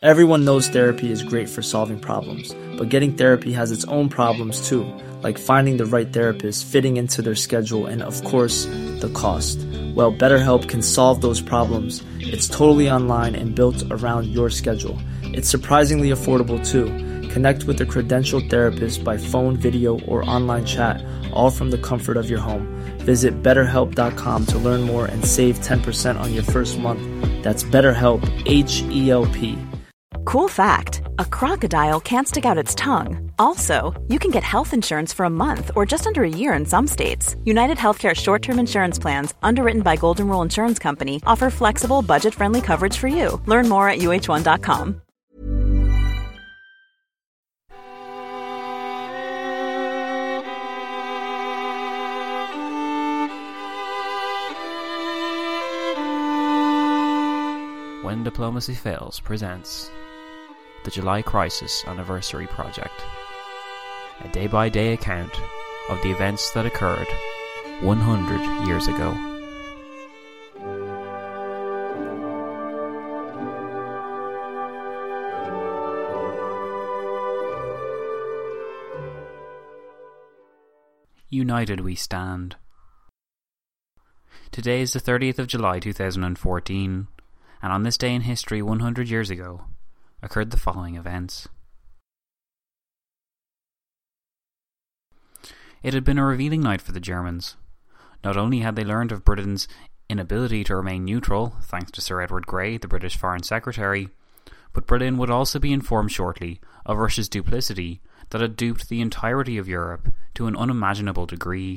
Everyone knows therapy is great for solving problems, but getting therapy has its own problems too, like finding the right therapist, fitting into their schedule, and of course, the cost. Well, BetterHelp can solve those problems. It's totally online and built around your schedule. It's surprisingly affordable too. Connect with a credentialed therapist by phone, video, or online chat, all from the comfort of your home. Visit BetterHelp.com to learn more and save 10% on your first month. That's BetterHelp, H-E-L-P. Cool fact, a crocodile can't stick out its tongue. Also, you can get health insurance for a month or just under a year in some states. United Healthcare short-term insurance plans, underwritten by Golden Rule Insurance Company, offer flexible, budget-friendly coverage for you. Learn more at UH1.com. When Diplomacy Fails presents the July Crisis Anniversary Project, a day-by-day account of the events that occurred 100 years ago. United we stand. Today is the 30th of July 2014, and on this day in history 100 years ago occurred the following events. It had been a revealing night for the Germans. Not only had they learned of Britain's inability to remain neutral, thanks to Sir Edward Grey, the British Foreign Secretary, but Britain would also be informed shortly of Russia's duplicity that had duped the entirety of Europe to an unimaginable degree.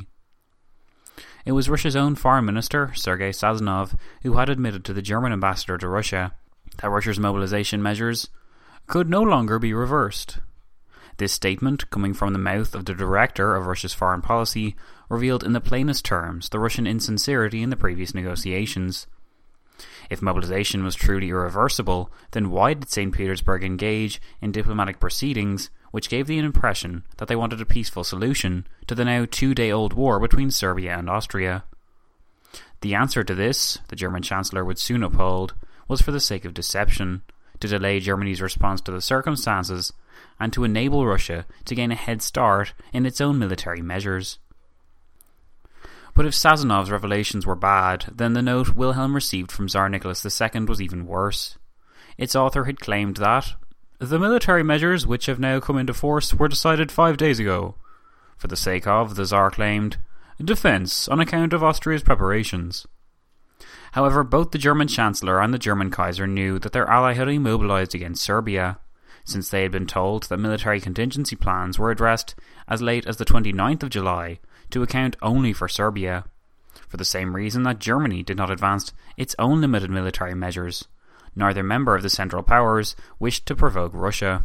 It was Russia's own Foreign Minister, Sergei Sazonov, who had admitted to the German ambassador to Russia that Russia's mobilization measures could no longer be reversed. This statement, coming from the mouth of the director of Russia's foreign policy, revealed in the plainest terms the Russian insincerity in the previous negotiations. If mobilization was truly irreversible, then why did St. Petersburg engage in diplomatic proceedings which gave the impression that they wanted a peaceful solution to the now 2-day-old war between Serbia and Austria? The answer to this, the German Chancellor would soon uphold, was for the sake of deception, to delay Germany's response to the circumstances, and to enable Russia to gain a head start in its own military measures. But if Sazonov's revelations were bad, then the note Wilhelm received from Tsar Nicholas II was even worse. Its author had claimed that the military measures which have now come into force were decided 5 days ago, for the sake of, the Tsar claimed, defence on account of Austria's preparations. However, both the German Chancellor and the German Kaiser knew that their ally had immobilized against Serbia, since they had been told that military contingency plans were addressed as late as the 29th of July to account only for Serbia, for the same reason that Germany did not advance its own limited military measures. Neither member of the Central Powers wished to provoke Russia.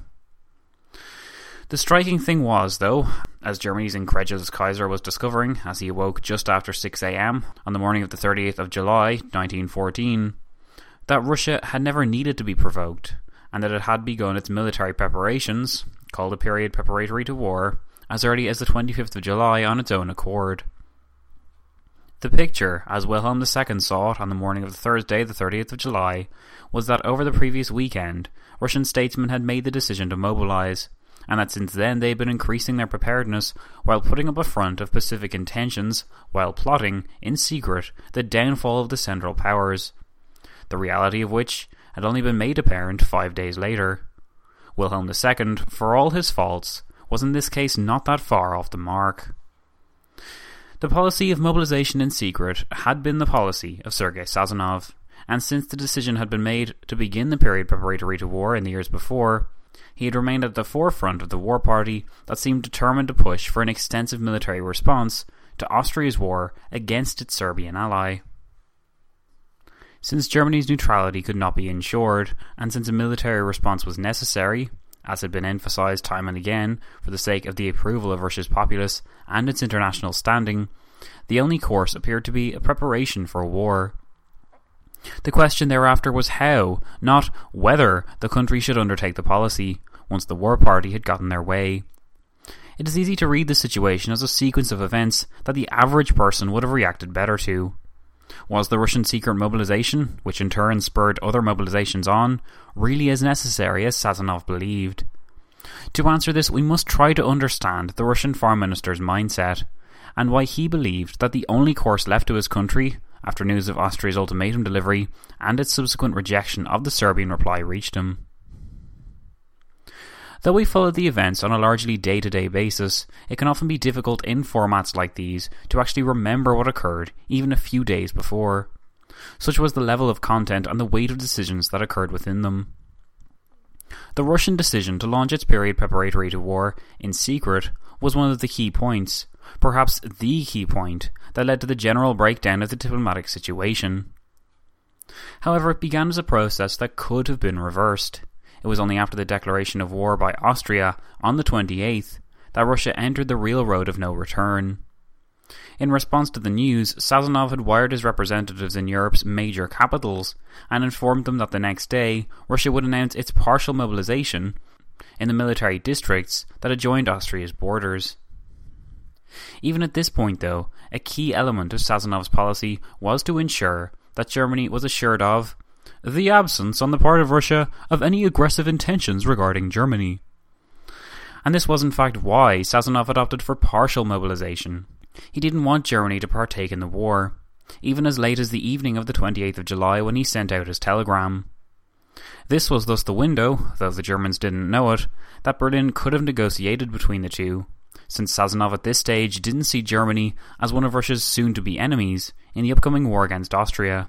The striking thing was, though, as Germany's incredulous Kaiser was discovering as he awoke just after 6 a.m. on the morning of the 30th of July 1914, that Russia had never needed to be provoked, and that it had begun its military preparations, called a period preparatory to war, as early as the 25th of July on its own accord. The picture, as Wilhelm II saw it on the morning of the Thursday, the 30th of July, was that over the previous weekend, Russian statesmen had made the decision to mobilize, and that since then they had been increasing their preparedness while putting up a front of pacific intentions, while plotting, in secret, the downfall of the Central Powers, the reality of which had only been made apparent 5 days later. Wilhelm II, for all his faults, was in this case not that far off the mark. The policy of mobilization in secret had been the policy of Sergei Sazonov, and since the decision had been made to begin the period preparatory to war in the years before, he had remained at the forefront of the war party that seemed determined to push for an extensive military response to Austria's war against its Serbian ally. Since Germany's neutrality could not be ensured, and since a military response was necessary, as had been emphasised time and again for the sake of the approval of Russia's populace and its international standing, the only course appeared to be a preparation for war. The question thereafter was how, not whether, the country should undertake the policy, once the war party had gotten their way. It is easy to read the situation as a sequence of events that the average person would have reacted better to. Was the Russian secret mobilization, which in turn spurred other mobilizations on, really as necessary as Sazonov believed? To answer this, we must try to understand the Russian Foreign Minister's mindset, and why he believed that the only course left to his country, after news of Austria's ultimatum delivery and its subsequent rejection of the Serbian reply reached him. Though we follow the events on a largely day-to-day basis, it can often be difficult in formats like these to actually remember what occurred even a few days before. Such was the level of content and the weight of decisions that occurred within them. The Russian decision to launch its period preparatory to war in secret was one of the key points, perhaps the key point, that led to the general breakdown of the diplomatic situation. However, it began as a process that could have been reversed. It was only after the declaration of war by Austria on the 28th that Russia entered the real road of no return. In response to the news, Sazonov had wired his representatives in Europe's major capitals and informed them that the next day Russia would announce its partial mobilization in the military districts that adjoined Austria's borders. Even at this point, though, a key element of Sazonov's policy was to ensure that Germany was assured of the absence on the part of Russia of any aggressive intentions regarding Germany. And this was in fact why Sazonov had opted for partial mobilization. He didn't want Germany to partake in the war, even as late as the evening of the 28th of July when he sent out his telegram. This was thus the window, though the Germans didn't know it, that Berlin could have negotiated between the two, since Sazonov at this stage didn't see Germany as one of Russia's soon-to-be enemies in the upcoming war against Austria.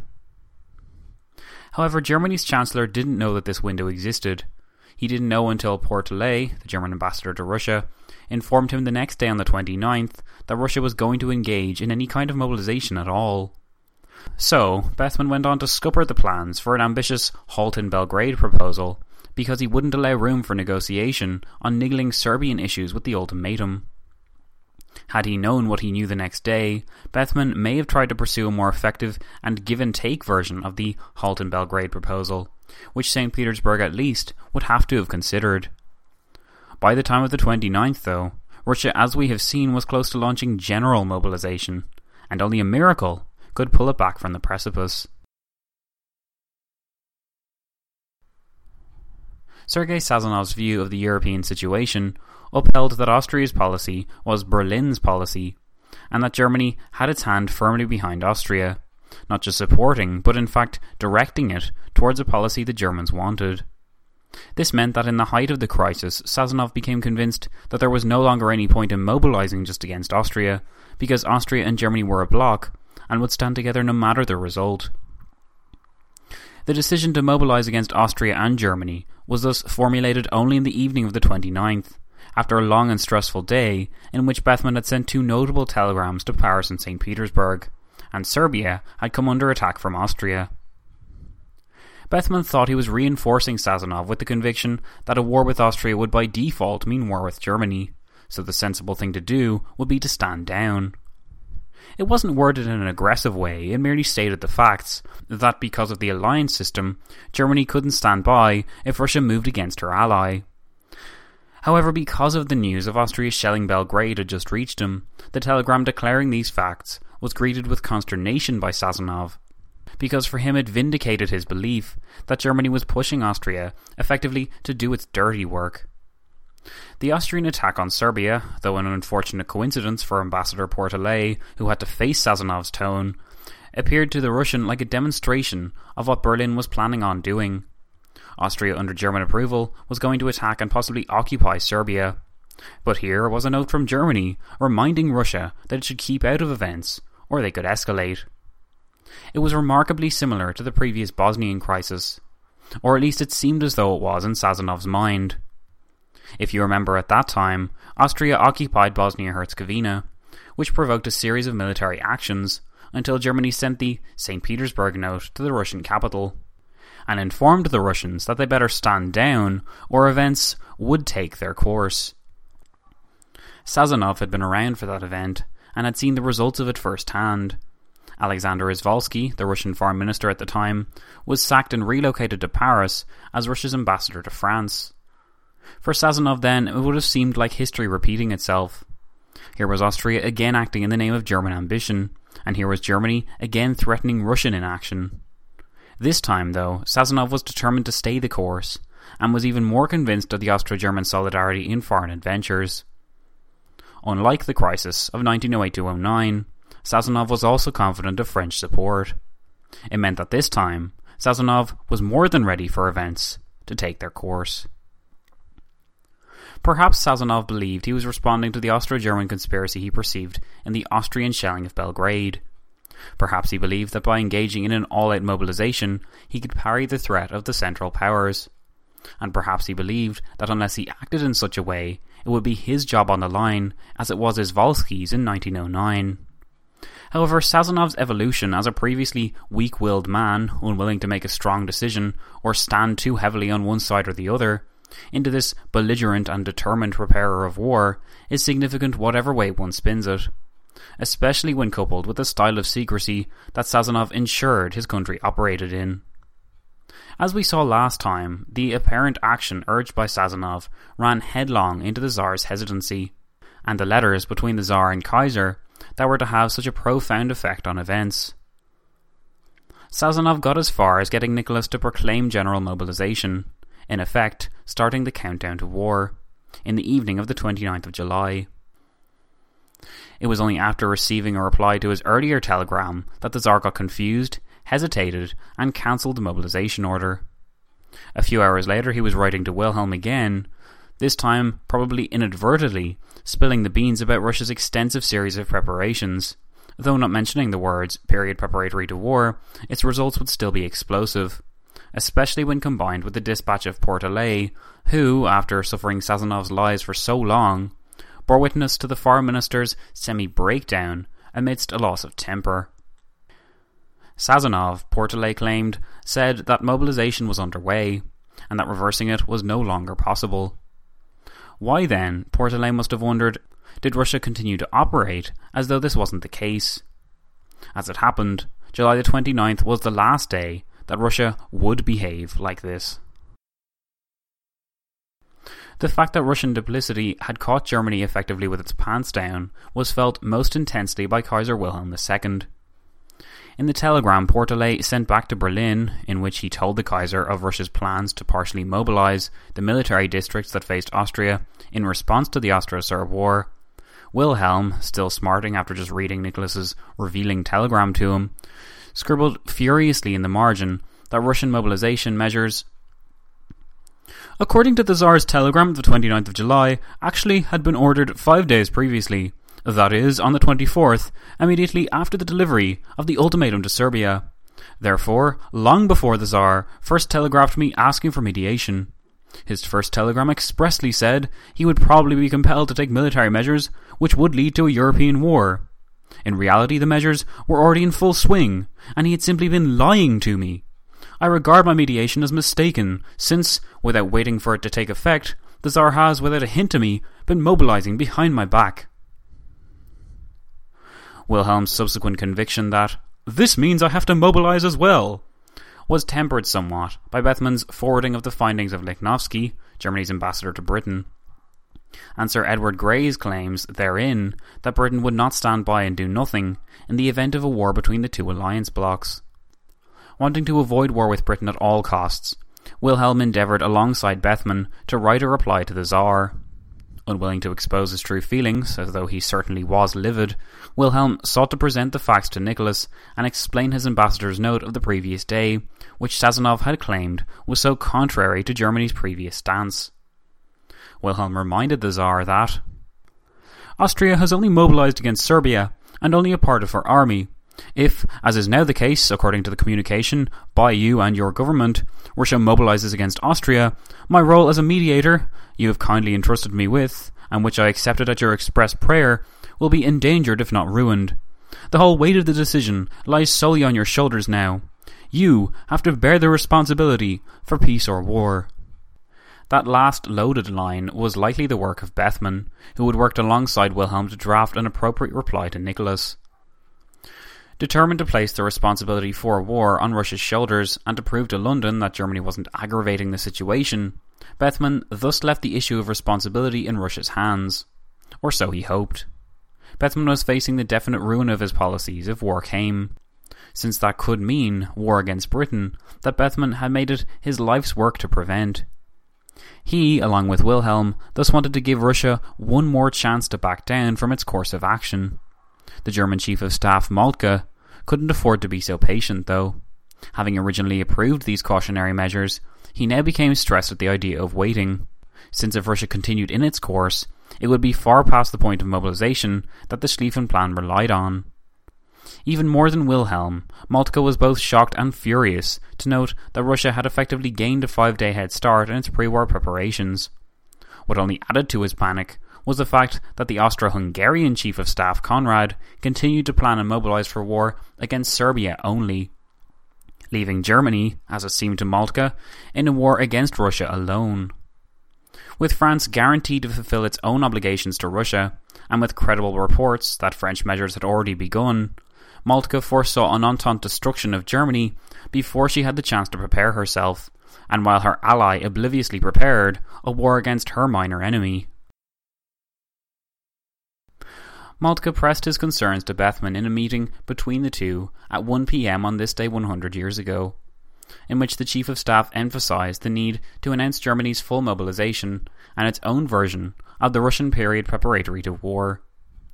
However, Germany's Chancellor didn't know that this window existed. He didn't know until Portelet, the German ambassador to Russia, informed him the next day on the 29th that Russia was going to engage in any kind of mobilization at all. So, Bethmann went on to scupper the plans for an ambitious halt in Belgrade proposal, because he wouldn't allow room for negotiation on niggling Serbian issues with the ultimatum. Had he known what he knew the next day, Bethmann may have tried to pursue a more effective and give-and-take version of the halt in Belgrade proposal, which St. Petersburg at least would have to have considered. By the time of the 29th, though, Russia, as we have seen, was close to launching general mobilization, and only a miracle could pull it back from the precipice. Sergei Sazonov's view of the European situation upheld that Austria's policy was Berlin's policy, and that Germany had its hand firmly behind Austria, not just supporting, but in fact directing it towards a policy the Germans wanted. This meant that in the height of the crisis, Sazonov became convinced that there was no longer any point in mobilizing just against Austria, because Austria and Germany were a bloc, and would stand together no matter the result. The decision to mobilize against Austria and Germany was thus formulated only in the evening of the 29th, after a long and stressful day in which Bethmann had sent two notable telegrams to Paris and St. Petersburg, and Serbia had come under attack from Austria. Bethmann thought he was reinforcing Sazonov with the conviction that a war with Austria would by default mean war with Germany, so the sensible thing to do would be to stand down. It wasn't worded in an aggressive way, it merely stated the facts, that because of the alliance system, Germany couldn't stand by if Russia moved against her ally. However, because of the news of Austria's shelling Belgrade had just reached him, the telegram declaring these facts was greeted with consternation by Sazonov, because for him it vindicated his belief that Germany was pushing Austria effectively to do its dirty work. The Austrian attack on Serbia, though an unfortunate coincidence for Ambassador Portelet, who had to face Sazonov's tone, appeared to the Russian like a demonstration of what Berlin was planning on doing. Austria, under German approval, was going to attack and possibly occupy Serbia. But here was a note from Germany reminding Russia that it should keep out of events, or they could escalate. It was remarkably similar to the previous Bosnian crisis, or at least it seemed as though it was in Sazonov's mind. If you remember, at that time, Austria occupied Bosnia-Herzegovina, which provoked a series of military actions until Germany sent the St. Petersburg note to the Russian capital, and informed the Russians that they better stand down or events would take their course. Sazonov had been around for that event and had seen the results of it firsthand. Alexander Izvolsky, the Russian foreign minister at the time, was sacked and relocated to Paris as Russia's ambassador to France. For Sazonov then, it would have seemed like history repeating itself. Here was Austria again acting in the name of German ambition, and here was Germany again threatening Russian inaction. This time, though, Sazonov was determined to stay the course, and was even more convinced of the Austro-German solidarity in foreign adventures. Unlike the crisis of 1908-09, Sazonov was also confident of French support. It meant that this time, Sazonov was more than ready for events to take their course. Perhaps Sazonov believed he was responding to the Austro-German conspiracy he perceived in the Austrian shelling of Belgrade. Perhaps he believed that by engaging in an all-out mobilization, he could parry the threat of the Central Powers. And perhaps he believed that unless he acted in such a way, it would be his job on the line, as it was Izvolsky's in 1909. However, Sazonov's evolution as a previously weak-willed man, unwilling to make a strong decision or stand too heavily on one side or the other, into this belligerent and determined repairer of war, is significant whatever way one spins it, especially when coupled with the style of secrecy that Sazonov ensured his country operated in. As we saw last time, the apparent action urged by Sazonov ran headlong into the Tsar's hesitancy, and the letters between the Tsar and Kaiser that were to have such a profound effect on events. Sazonov got as far as getting Nicholas to proclaim general mobilization, in effect starting the countdown to war, in the evening of the 29th of July. It was only after receiving a reply to his earlier telegram that the Tsar got confused, hesitated, and cancelled the mobilization order. A few hours later he was writing to Wilhelm again, this time probably inadvertently spilling the beans about Russia's extensive series of preparations. Though not mentioning the words period preparatory to war, its results would still be explosive, especially when combined with the dispatch of Portelet, who, after suffering Sazonov's lies for so long, bore witness to the foreign minister's semi-breakdown amidst a loss of temper. Sazonov, Portelet claimed, said that mobilization was underway, and that reversing it was no longer possible. Why then, Portelet must have wondered, did Russia continue to operate as though this wasn't the case? As it happened, July the 29th was the last day that Russia would behave like this. The fact that Russian duplicity had caught Germany effectively with its pants down was felt most intensely by Kaiser Wilhelm II. In the telegram Portelet sent back to Berlin, in which he told the Kaiser of Russia's plans to partially mobilize the military districts that faced Austria in response to the Austro-Serb War, Wilhelm, still smarting after just reading Nicholas's revealing telegram to him, scribbled furiously in the margin that Russian mobilization measures, according to the Tsar's telegram of the 29th of July, actually had been ordered 5 days previously, that is, on the 24th, immediately after the delivery of the ultimatum to Serbia. Therefore, long before the Tsar first telegraphed me asking for mediation. His first telegram expressly said he would probably be compelled to take military measures which would lead to a European war. In reality, the measures were already in full swing, and he had simply been lying to me. I regard my mediation as mistaken, since, without waiting for it to take effect, the Tsar has, without a hint to me, been mobilizing behind my back. Wilhelm's subsequent conviction that, this means I have to mobilize as well, was tempered somewhat by Bethman's forwarding of the findings of Lichnowsky, Germany's ambassador to Britain, and Sir Edward Grey's claims therein that Britain would not stand by and do nothing in the event of a war between the two alliance blocs. Wanting to avoid war with Britain at all costs, Wilhelm endeavoured alongside Bethmann to write a reply to the Tsar. Unwilling to expose his true feelings, as though he certainly was livid, Wilhelm sought to present the facts to Nicholas and explain his ambassador's note of the previous day, which Sazonov had claimed was so contrary to Germany's previous stance. Wilhelm reminded the Tsar that Austria has only mobilized against Serbia, and only a part of her army. If, as is now the case, according to the communication by you and your government, Russia mobilizes against Austria, my role as a mediator, you have kindly entrusted me with, and which I accepted at your express prayer, will be endangered if not ruined. The whole weight of the decision lies solely on your shoulders now. You have to bear the responsibility for peace or war. That last loaded line was likely the work of Bethmann, who had worked alongside Wilhelm to draft an appropriate reply to Nicholas. Determined to place the responsibility for war on Russia's shoulders and to prove to London that Germany wasn't aggravating the situation, Bethmann thus left the issue of responsibility in Russia's hands. Or so he hoped. Bethmann was facing the definite ruin of his policies if war came, since that could mean war against Britain that Bethmann had made it his life's work to prevent. He, along with Wilhelm, thus wanted to give Russia one more chance to back down from its course of action. The German Chief of Staff, Moltke, couldn't afford to be so patient, though. Having originally approved these cautionary measures, he now became stressed at the idea of waiting, since if Russia continued in its course, it would be far past the point of mobilization that the Schlieffen Plan relied on. Even more than Wilhelm, Moltke was both shocked and furious to note that Russia had effectively gained a 5-day head start in its pre-war preparations. What only added to his panic was the fact that the Austro-Hungarian Chief of Staff, Conrad, continued to plan and mobilize for war against Serbia only, leaving Germany, as it seemed to Moltke, in a war against Russia alone. With France guaranteed to fulfill its own obligations to Russia, and with credible reports that French measures had already begun, Moltke foresaw an Entente destruction of Germany before she had the chance to prepare herself, and while her ally obliviously prepared a war against her minor enemy. Moltke pressed his concerns to Bethmann in a meeting between the two at 1 p.m. on this day 100 years ago, in which the Chief of Staff emphasized the need to announce Germany's full mobilization and its own version of the Russian period preparatory to war.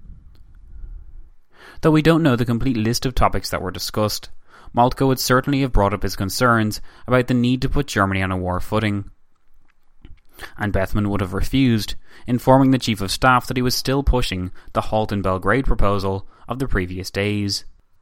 Though we don't know the complete list of topics that were discussed, Moltke would certainly have brought up his concerns about the need to put Germany on a war footing. And Bethmann would have refused, informing the Chief of Staff that he was still pushing the halt in Belgrade proposal of the previous days.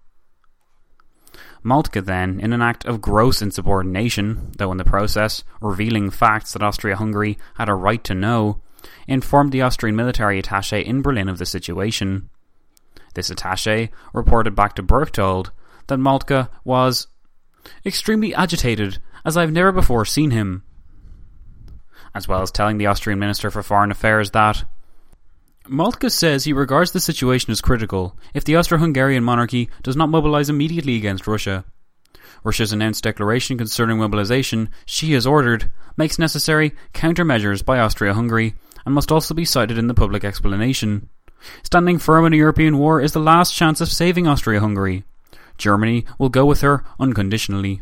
Moltke then, in an act of gross insubordination, though in the process revealing facts that Austria-Hungary had a right to know, informed the Austrian military attaché in Berlin of the situation. This attaché reported back to Berchtold that Moltke was extremely agitated, as I've never before seen him, as well as telling the Austrian Minister for Foreign Affairs that Moltke says he regards the situation as critical if the Austro-Hungarian monarchy does not mobilize immediately against Russia. Russia's announced declaration concerning mobilization, she has ordered, makes necessary countermeasures by Austria-Hungary and must also be cited in the public explanation. Standing firm in a European war is the last chance of saving Austria-Hungary. Germany will go with her unconditionally.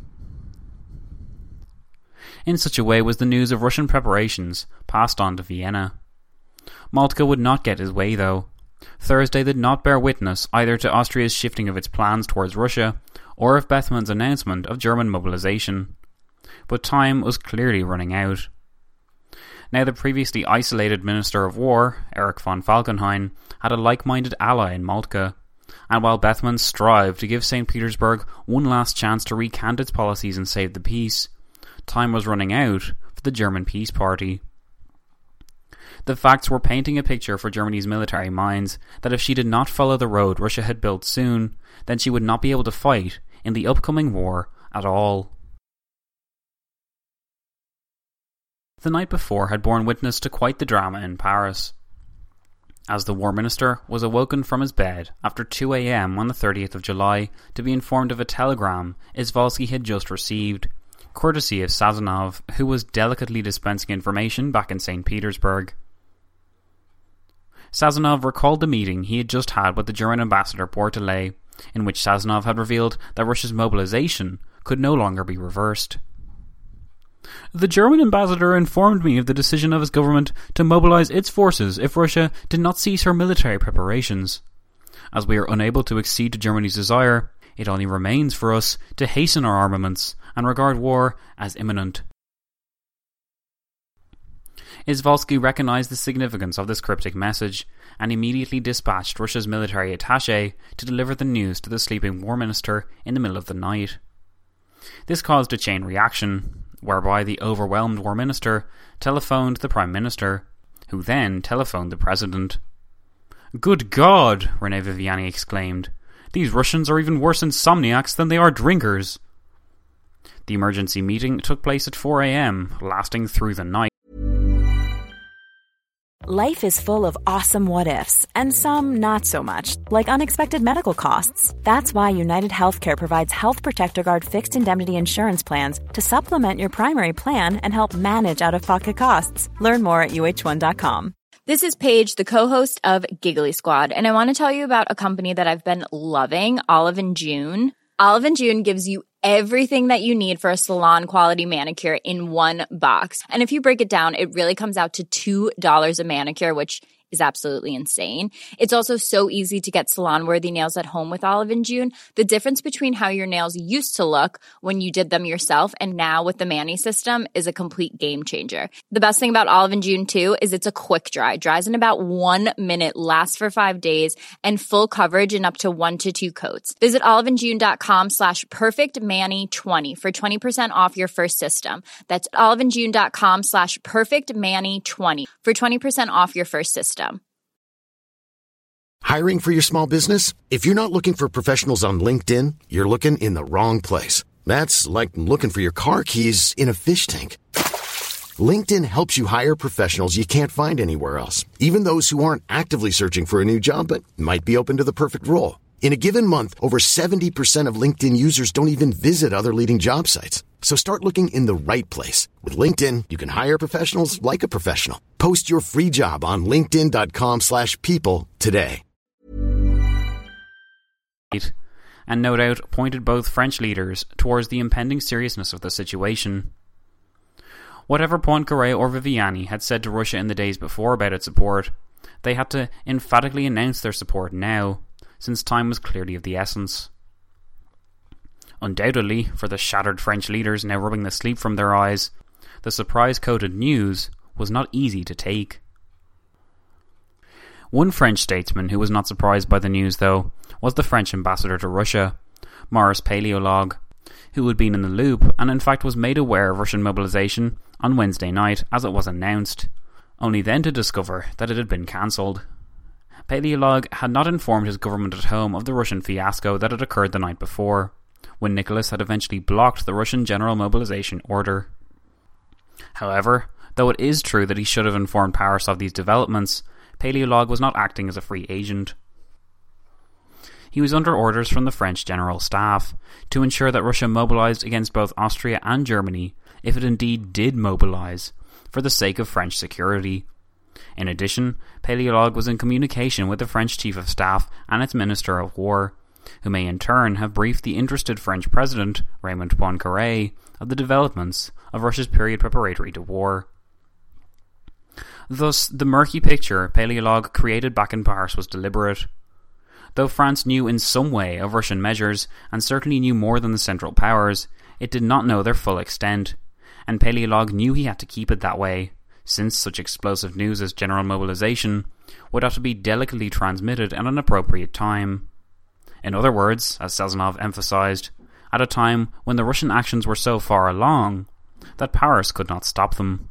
In such a way was the news of Russian preparations passed on to Vienna. Moltke would not get his way, though. Thursday did not bear witness either to Austria's shifting of its plans towards Russia or of Bethmann's announcement of German mobilization. But time was clearly running out. Now the previously isolated Minister of War, Erich von Falkenhayn, had a like-minded ally in Moltke, and while Bethmann strived to give St. Petersburg one last chance to recant its policies and save the peace, time was running out for the German Peace Party. The facts were painting a picture for Germany's military minds that if she did not follow the road Russia had built soon, then she would not be able to fight in the upcoming war at all. The night before had borne witness to quite the drama in Paris, as the War Minister was awoken from his bed after 2 a.m. on the 30th of July to be informed of a telegram Izvolsky had just received, courtesy of Sazonov, who was delicately dispensing information back in St. Petersburg. Sazonov recalled the meeting he had just had with the German ambassador Bortelais, in which Sazonov had revealed that Russia's mobilization could no longer be reversed. The German ambassador informed me of the decision of his government to mobilize its forces if Russia did not cease her military preparations. As we are unable to accede to Germany's desire, it only remains for us to hasten our armaments and regard war as imminent. Izvolsky recognized the significance of this cryptic message and immediately dispatched Russia's military attaché to deliver the news to the sleeping War Minister in the middle of the night. This caused a chain reaction, whereby the overwhelmed War Minister telephoned the Prime Minister, who then telephoned the President. "Good God!" René Viviani exclaimed. "These Russians are even worse insomniacs than they are drinkers." The emergency meeting took place at 4 a.m, lasting through the night. Life is full of awesome what-ifs, and some not so much, like unexpected medical costs. That's why United Healthcare provides Health Protector Guard fixed indemnity insurance plans to supplement your primary plan and help manage out-of-pocket costs. Learn more at UH1.com. This is Paige, the co-host of Giggly Squad, and I want to tell you about a company that I've been loving, Olive & June. Olive & June gives you everything that you need for a salon-quality manicure in one box. And if you break it down, it really comes out to $2 a manicure, which is absolutely insane. It's also so easy to get salon-worthy nails at home with Olive & June. The difference between how your nails used to look when you did them yourself and now with the Mani system is a complete game changer. The best thing about Olive & June, too, is it's a quick dry. Dries in about 1 minute, lasts for 5 days, and full coverage in up to 1 to 2 coats. Visit oliveandjune.com/perfectmani20 for 20% off your first system. That's oliveandjune.com/perfectmani20 for 20% off your first system. Hiring for your small business? If you're not looking for professionals on LinkedIn, you're looking in the wrong place. That's like looking for your car keys in a fish tank. LinkedIn helps you hire professionals you can't find anywhere else, even those who aren't actively searching for a new job but might be open to the perfect role. In a given month, over 70% of LinkedIn users don't even visit other leading job sites. So start looking in the right place. With LinkedIn, you can hire professionals like a professional. Post your free job on linkedin.com/people today. And no doubt pointed both French leaders towards the impending seriousness of the situation. Whatever Poincaré or Viviani had said to Russia in the days before about its support, they had to emphatically announce their support now, since time was clearly of the essence. Undoubtedly, for the shattered French leaders now rubbing the sleep from their eyes, the surprise-coated news was not easy to take. One French statesman who was not surprised by the news, though, was the French ambassador to Russia, Maurice Paléologue, who had been in the loop and in fact was made aware of Russian mobilization on Wednesday night as it was announced, only then to discover that it had been cancelled. Paléologue had not informed his government at home of the Russian fiasco that had occurred the night before, when Nicholas had eventually blocked the Russian general mobilization order. However, though it is true that he should have informed Paris of these developments, Paléologue was not acting as a free agent. He was under orders from the French General Staff to ensure that Russia mobilized against both Austria and Germany, if it indeed did mobilize, for the sake of French security. In addition, Paléologue was in communication with the French Chief of Staff and its Minister of War, who may in turn have briefed the interested French President, Raymond Poincaré, of the developments of Russia's period preparatory to war. Thus, the murky picture Paléologue created back in Paris was deliberate. Though France knew in some way of Russian measures, and certainly knew more than the Central Powers, it did not know their full extent, and Paléologue knew he had to keep it that way, since such explosive news as general mobilization would have to be delicately transmitted at an appropriate time. In other words, as Sazonov emphasized, at a time when the Russian actions were so far along that Paris could not stop them.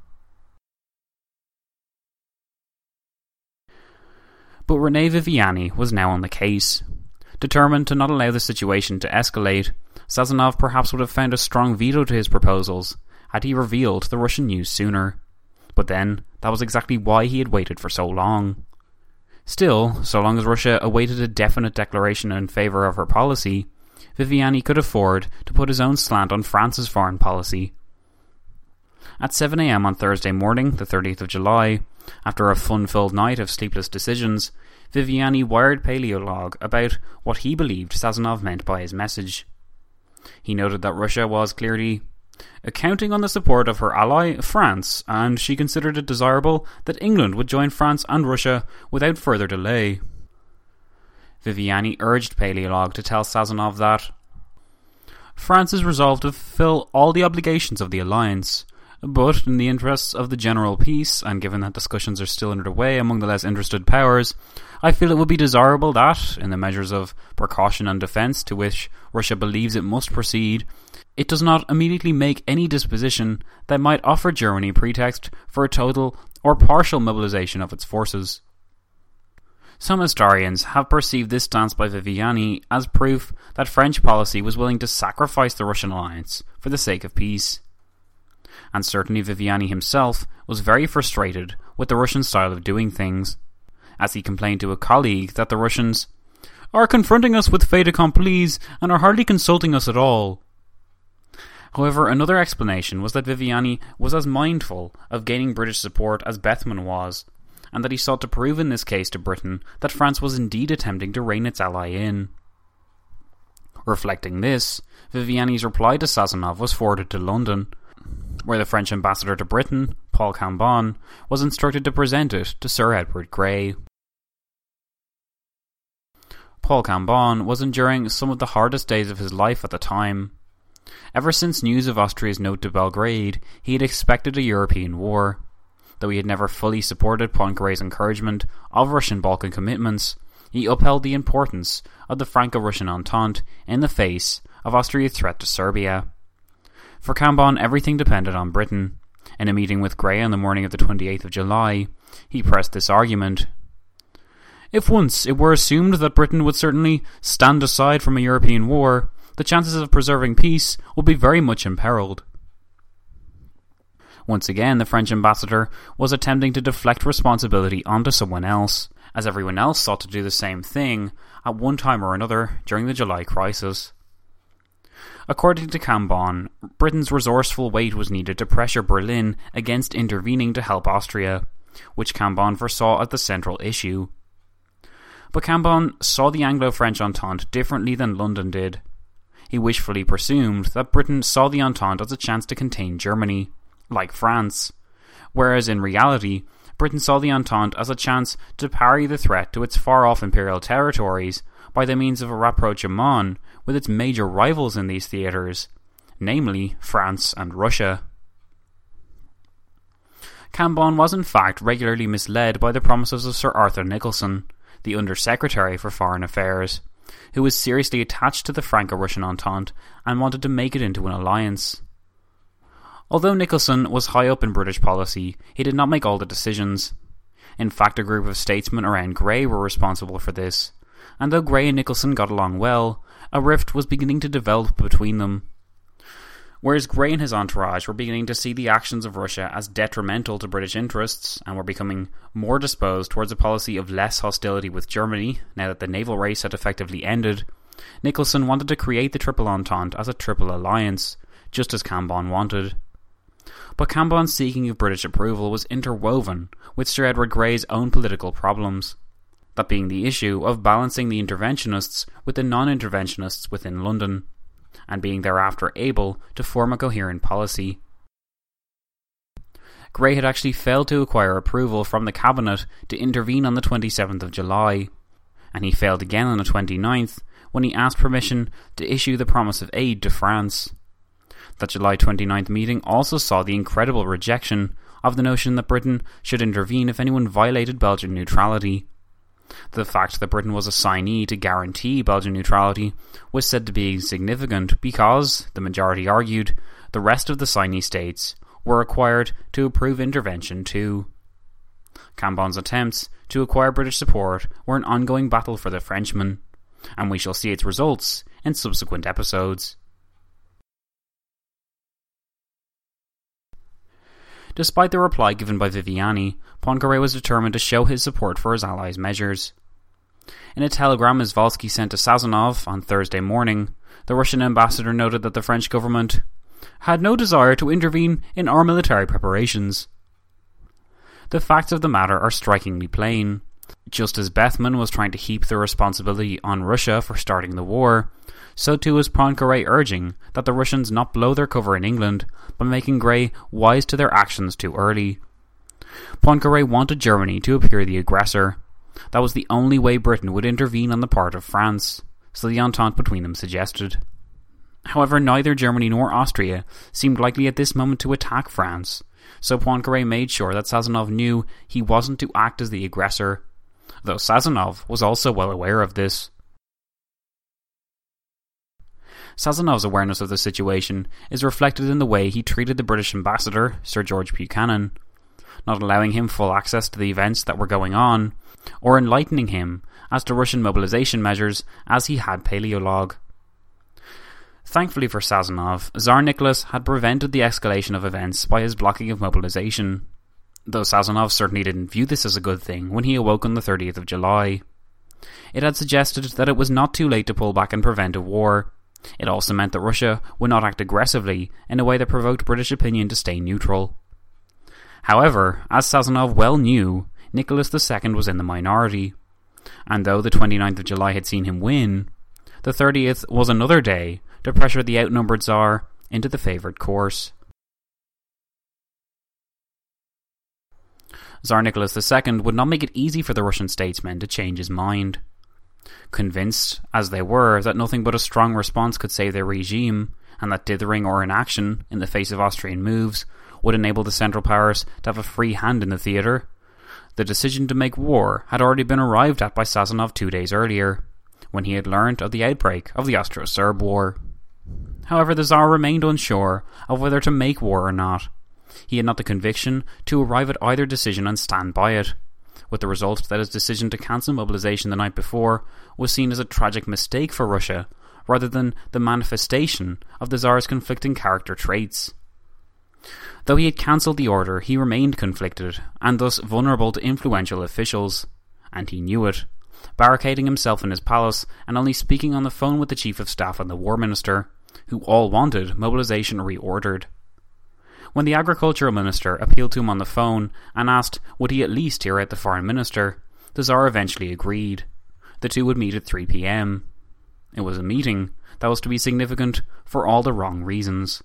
But René Viviani was now on the case. Determined to not allow the situation to escalate, Sazonov perhaps would have found a strong veto to his proposals had he revealed the Russian news sooner. But then, that was exactly why he had waited for so long. Still, so long as Russia awaited a definite declaration in favour of her policy, Viviani could afford to put his own slant on France's foreign policy. At 7 a.m. on Thursday morning, the 30th of July, after a fun-filled night of sleepless decisions, Viviani wired Paléologue about what he believed Sazonov meant by his message. He noted that Russia was clearly counting on the support of her ally, France, and she considered it desirable that England would join France and Russia without further delay. Viviani urged Paléologue to tell Sazonov that France is resolved to fulfill all the obligations of the alliance, but in the interests of the general peace, and given that discussions are still underway among the less interested powers, I feel it would be desirable that, in the measures of precaution and defence to which Russia believes it must proceed, it does not immediately make any disposition that might offer Germany pretext for a total or partial mobilization of its forces. Some historians have perceived this stance by Viviani as proof that French policy was willing to sacrifice the Russian alliance for the sake of peace. And certainly Viviani himself was very frustrated with the Russian style of doing things, as he complained to a colleague that the Russians are confronting us with fait accomplis and are hardly consulting us at all. However, another explanation was that Viviani was as mindful of gaining British support as Bethmann was, and that he sought to prove in this case to Britain that France was indeed attempting to rein its ally in. Reflecting this, Viviani's reply to Sazonov was forwarded to London, where the French ambassador to Britain, Paul Cambon, was instructed to present it to Sir Edward Grey. Paul Cambon was enduring some of the hardest days of his life at the time. Ever since news of Austria's note to Belgrade, he had expected a European war. Though he had never fully supported Poincaré's encouragement of Russian Balkan commitments, he upheld the importance of the Franco-Russian Entente in the face of Austria's threat to Serbia. For Cambon, everything depended on Britain. In a meeting with Grey on the morning of the 28th of July, he pressed this argument. If once it were assumed that Britain would certainly stand aside from a European war, the chances of preserving peace would be very much imperilled. Once again, the French ambassador was attempting to deflect responsibility onto someone else, as everyone else sought to do the same thing at one time or another during the July crisis. According to Cambon, Britain's resourceful weight was needed to pressure Berlin against intervening to help Austria, which Cambon foresaw as the central issue. But Cambon saw the Anglo-French Entente differently than London did. He wishfully presumed that Britain saw the Entente as a chance to contain Germany, like France, whereas in reality, Britain saw the Entente as a chance to parry the threat to its far-off imperial territories by the means of a rapprochement with its major rivals in these theatres, namely France and Russia. Cambon was in fact regularly misled by the promises of Sir Arthur Nicholson, the Under-Secretary for Foreign Affairs, who was seriously attached to the Franco-Russian Entente and wanted to make it into an alliance. Although Nicholson was high up in British policy, he did not make all the decisions. In fact, a group of statesmen around Grey were responsible for this, and though Grey and Nicholson got along well, a rift was beginning to develop between them. Whereas Grey and his entourage were beginning to see the actions of Russia as detrimental to British interests and were becoming more disposed towards a policy of less hostility with Germany now that the naval race had effectively ended, Nicholson wanted to create the Triple Entente as a triple alliance, just as Cambon wanted. But Cambon's seeking of British approval was interwoven with Sir Edward Grey's own political problems, that being the issue of balancing the interventionists with the non-interventionists within London, and being thereafter able to form a coherent policy. Grey had actually failed to acquire approval from the Cabinet to intervene on the 27th of July, and he failed again on the 29th when he asked permission to issue the promise of aid to France. That July 29th meeting also saw the incredible rejection of the notion that Britain should intervene if anyone violated Belgian neutrality. The fact that Britain was a signee to guarantee Belgian neutrality was said to be insignificant because, the majority argued, the rest of the signee states were required to approve intervention too. Cambon's attempts to acquire British support were an ongoing battle for the Frenchman, and we shall see its results in subsequent episodes. Despite the reply given by Viviani, Poincaré was determined to show his support for his allies' measures. In a telegram Izvolsky sent to Sazonov on Thursday morning, the Russian ambassador noted that the French government had no desire to intervene in our military preparations. The facts of the matter are strikingly plain. Just as Bethmann was trying to heap the responsibility on Russia for starting the war, so too was Poincaré urging that the Russians not blow their cover in England by making Grey wise to their actions too early. Poincaré wanted Germany to appear the aggressor. That was the only way Britain would intervene on the part of France, so the entente between them suggested. However, neither Germany nor Austria seemed likely at this moment to attack France, so Poincaré made sure that Sazonov knew he wasn't to act as the aggressor, though Sazonov was also well aware of this. Sazonov's awareness of the situation is reflected in the way he treated the British ambassador, Sir George Buchanan, not allowing him full access to the events that were going on, or enlightening him as to Russian mobilization measures as he had Paleolog. Thankfully for Sazonov, Tsar Nicholas had prevented the escalation of events by his blocking of mobilization, though Sazonov certainly didn't view this as a good thing when he awoke on the 30th of July. It had suggested that it was not too late to pull back and prevent a war. It also meant that Russia would not act aggressively in a way that provoked British opinion to stay neutral. However, as Sazonov well knew, Nicholas II was in the minority, and though the 29th of July had seen him win, the 30th was another day to pressure the outnumbered Tsar into the favoured course. Tsar Nicholas II would not make it easy for the Russian statesmen to change his mind. Convinced, as they were, that nothing but a strong response could save their regime, and that dithering or inaction, in the face of Austrian moves, would enable the Central Powers to have a free hand in the theatre, the decision to make war had already been arrived at by Sazonov 2 days earlier, when he had learnt of the outbreak of the Austro-Serb War. However, the Tsar remained unsure of whether to make war or not. He had not the conviction to arrive at either decision and stand by it, with the result that his decision to cancel mobilization the night before was seen as a tragic mistake for Russia, rather than the manifestation of the Tsar's conflicting character traits. Though he had cancelled the order, he remained conflicted, and thus vulnerable to influential officials, and he knew it, barricading himself in his palace and only speaking on the phone with the Chief of Staff and the War Minister, who all wanted mobilization reordered. When the Agricultural Minister appealed to him on the phone and asked would he at least hear out the Foreign Minister, the Tsar eventually agreed. The two would meet at 3 p.m. It was a meeting that was to be significant for all the wrong reasons.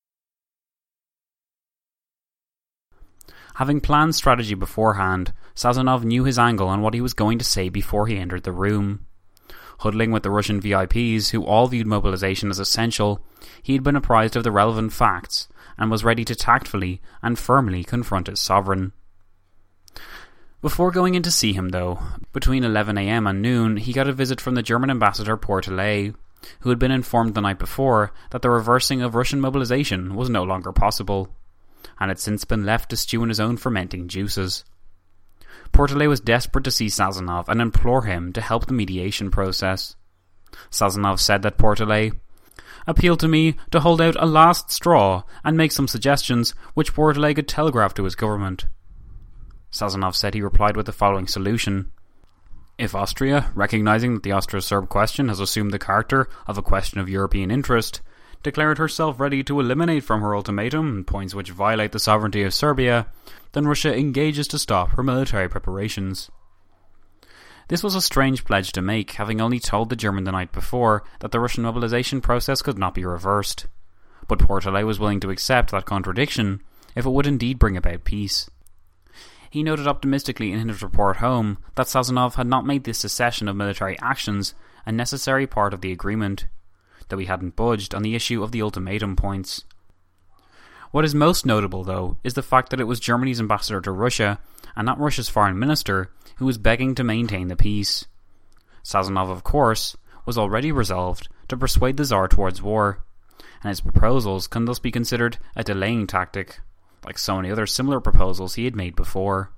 Having planned strategy beforehand, Sazonov knew his angle on what he was going to say before he entered the room. Huddling with the Russian VIPs, who all viewed mobilization as essential, he had been apprised of the relevant facts, and was ready to tactfully and firmly confront his sovereign. Before going in to see him, though, between 11 a.m. and noon, he got a visit from the German ambassador Portelet, who had been informed the night before that the reversing of Russian mobilization was no longer possible, and had since been left to stew in his own fermenting juices. Portelet was desperate to see Sazonov and implore him to help the mediation process. Sazonov said that Portelet appealed to me to hold out a last straw and make some suggestions which Portelet could telegraph to his government. Sazonov said he replied with the following solution: if Austria, recognizing that the Austro-Serb question has assumed the character of a question of European interest, declared herself ready to eliminate from her ultimatum points which violate the sovereignty of Serbia, then Russia engages to stop her military preparations. This was a strange pledge to make, having only told the German the night before that the Russian mobilization process could not be reversed. But Portelet was willing to accept that contradiction if it would indeed bring about peace. He noted optimistically in his report home that Sazonov had not made this cessation of military actions a necessary part of the agreement, though he hadn't budged on the issue of the ultimatum points. What is most notable, though, is the fact that it was Germany's ambassador to Russia, and not Russia's foreign minister, who was begging to maintain the peace. Sazonov, of course, was already resolved to persuade the Tsar towards war, and his proposals can thus be considered a delaying tactic, like so many other similar proposals he had made before.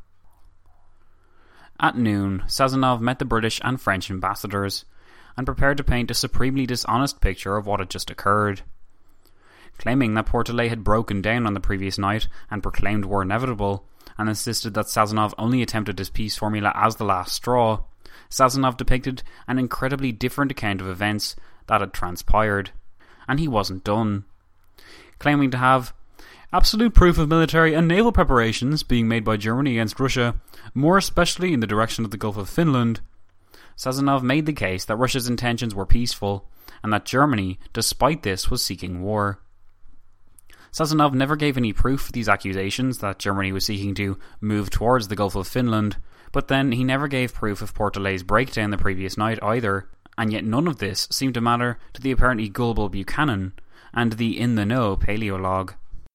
At noon, Sazonov met the British and French ambassadors, and prepared to paint a supremely dishonest picture of what had just occurred. Claiming that Portelet had broken down on the previous night and proclaimed war inevitable, and insisted that Sazonov only attempted his peace formula as the last straw, Sazonov depicted an incredibly different account of events that had transpired, and he wasn't done. Claiming to have absolute proof of military and naval preparations being made by Germany against Russia, more especially in the direction of the Gulf of Finland, Sazonov made the case that Russia's intentions were peaceful, and that Germany, despite this, was seeking war. Sazonov never gave any proof for these accusations that Germany was seeking to move towards the Gulf of Finland, but then he never gave proof of Portelet's breakdown the previous night either, and yet none of this seemed to matter to the apparently gullible Buchanan and the in-the-know paleolog.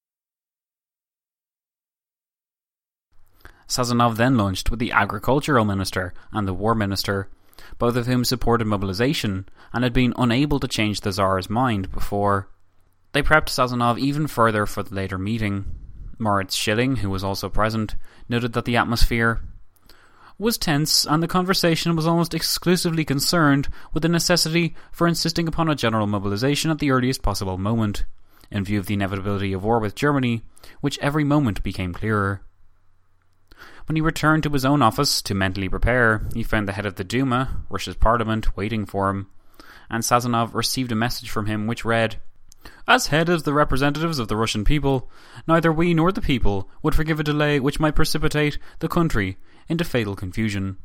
Sazonov then lunched with the Agricultural Minister and the War Minister, both of whom supported mobilization and had been unable to change the Tsar's mind before. They prepped Sazonov even further for the later meeting. Moritz Schilling, who was also present, noted that the atmosphere was tense and the conversation was almost exclusively concerned with the necessity for insisting upon a general mobilization at the earliest possible moment, in view of the inevitability of war with Germany, which every moment became clearer. When he returned to his own office to mentally prepare, he found the head of the Duma, Russia's parliament, waiting for him, and Sazonov received a message from him which read, "As head of the representatives of the Russian people, neither we nor the people would forgive a delay which might precipitate the country into fatal confusion.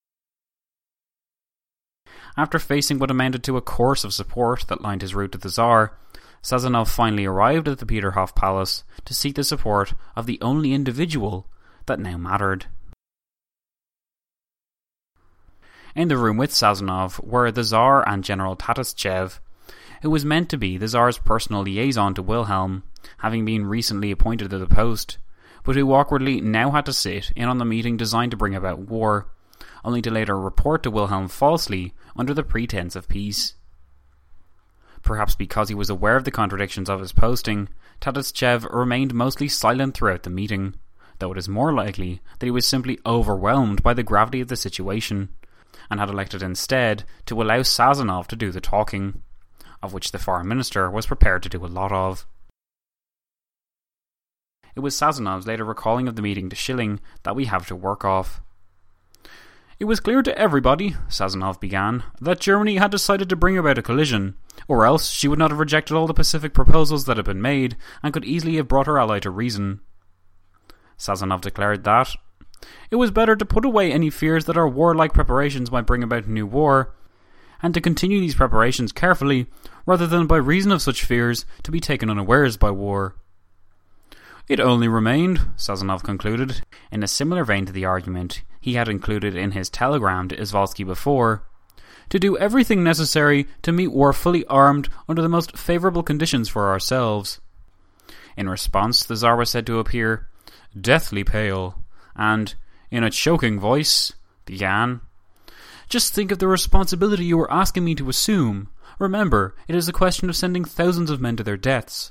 After facing what amounted to a course of support that lined his route to the Tsar, Sazonov finally arrived at the Peterhof Palace to seek the support of the only individual that now mattered. In the room with Sazonov were the Tsar and General Tatashev, who was meant to be the Tsar's personal liaison to Wilhelm, having been recently appointed to the post, but who awkwardly now had to sit in on the meeting designed to bring about war, only to later report to Wilhelm falsely under the pretense of peace. Perhaps because he was aware of the contradictions of his posting, Tatashev remained mostly silent throughout the meeting, though it is more likely that he was simply overwhelmed by the gravity of the situation, and had elected instead to allow Sazonov to do the talking, of which the foreign minister was prepared to do a lot of. It was Sazonov's later recalling of the meeting to Schilling that we have to work off. "It was clear to everybody," Sazonov began, "that Germany had decided to bring about a collision, or else she would not have rejected all the Pacific proposals that had been made, and could easily have brought her ally to reason." Sazonov declared that "it was better to put away any fears that our warlike preparations might bring about a new war, and to continue these preparations carefully, rather than by reason of such fears to be taken unawares by war." It only remained, Sazonov concluded, in a similar vein to the argument he had included in his telegram to Izvolsky before, to do everything necessary to meet war fully armed under the most favourable conditions for ourselves. In response, the Tsar was said to appear deathly pale, and, in a choking voice, began, "Just think of the responsibility you are asking me to assume. Remember, it is a question of sending thousands of men to their deaths."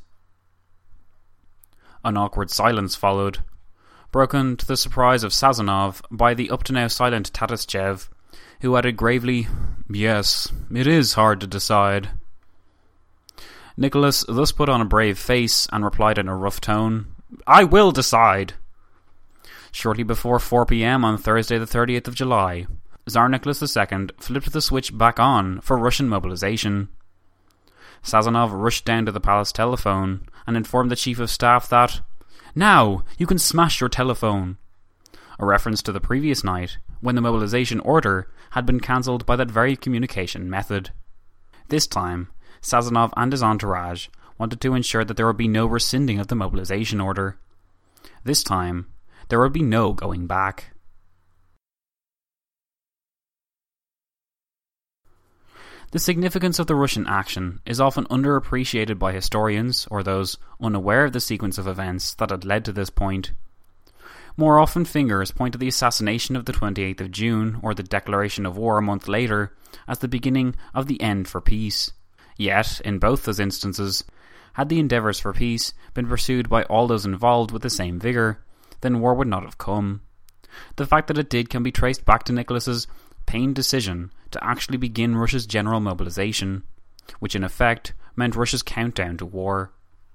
An awkward silence followed, broken to the surprise of Sazonov by the up-to-now silent Tatashev, who added gravely, "Yes, it is hard to decide." Nicholas thus put on a brave face and replied in a rough tone, "I will decide." Shortly before 4 p.m. on Thursday the 30th of July, Tsar Nicholas II flipped the switch back on for Russian mobilization. Sazonov rushed down to the palace telephone and informed the Chief of Staff that, "Now, you can smash your telephone," a reference to the previous night, when the mobilization order had been cancelled by that very communication method. This time, Sazonov and his entourage wanted to ensure that there would be no rescinding of the mobilization order. This time, there would be no going back. The significance of the Russian action is often underappreciated by historians or those unaware of the sequence of events that had led to this point. More often fingers point to the assassination of the 28th of June or the declaration of war a month later as the beginning of the end for peace. Yet, in both those instances, had the endeavours for peace been pursued by all those involved with the same vigour, then war would not have come. The fact that it did can be traced back to Nicholas's pained decision to actually begin Russia's general mobilization, which in effect meant Russia's countdown to war.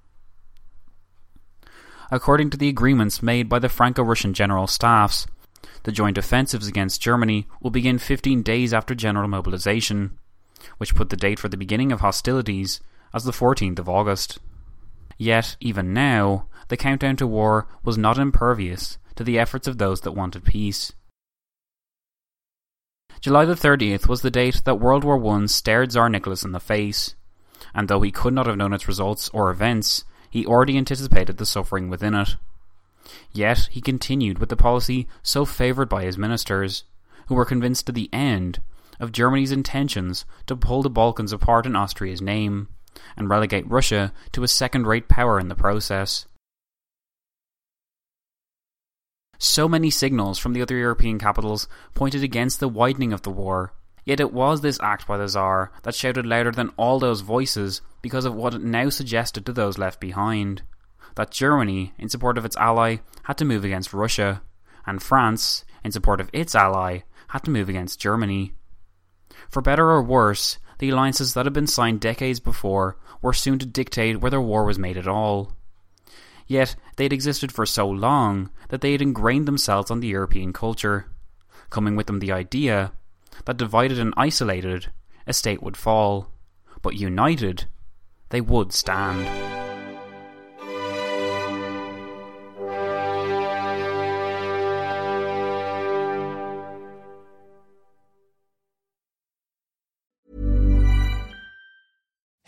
According to the agreements made by the Franco-Russian general staffs, the joint offensives against Germany will begin 15 days after general mobilization, which put the date for the beginning of hostilities as the 14th of August. Yet, even now, the countdown to war was not impervious to the efforts of those that wanted peace. July the 30th was the date that World War I stared Tsar Nicholas in the face, and though he could not have known its results or events, he already anticipated the suffering within it. Yet he continued with the policy so favoured by his ministers, who were convinced to the end of Germany's intentions to pull the Balkans apart in Austria's name, and relegate Russia to a second-rate power in the process. So many signals from the other European capitals pointed against the widening of the war, yet it was this act by the Tsar that shouted louder than all those voices because of what it now suggested to those left behind, that Germany, in support of its ally, had to move against Russia, and France, in support of its ally, had to move against Germany. For better or worse, the alliances that had been signed decades before were soon to dictate whether war was made at all. Yet they had existed for so long that they had ingrained themselves on the European culture, coming with them the idea that divided and isolated, a state would fall, but united, they would stand.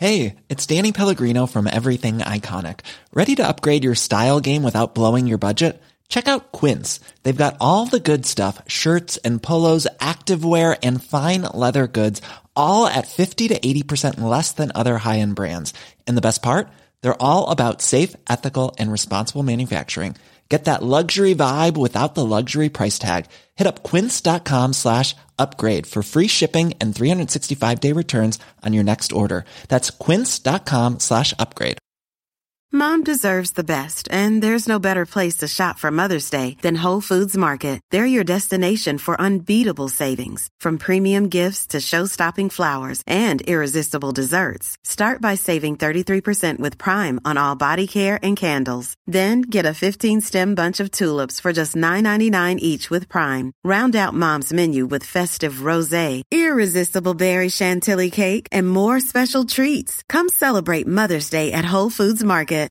Hey, it's Danny Pellegrino from Everything Iconic. Ready to upgrade your style game without blowing your budget? Check out Quince. They've got all the good stuff, shirts and polos, activewear, and fine leather goods, all at 50 to 80% less than other high-end brands. And the best part? They're all about safe, ethical, and responsible manufacturing. Get that luxury vibe without the luxury price tag. Hit up quince.com/upgrade for free shipping and 365-day returns on your next order. That's quince.com/upgrade. Mom deserves the best, and there's no better place to shop for Mother's Day than Whole Foods Market. They're your destination for unbeatable savings, from premium gifts to show-stopping flowers and irresistible desserts. Start by saving 33% with Prime on all body care and candles. Then get a 15-stem bunch of tulips for just $9.99 each with Prime. Round out Mom's menu with festive rosé, irresistible berry chantilly cake, and more special treats. Come celebrate Mother's Day at Whole Foods Market.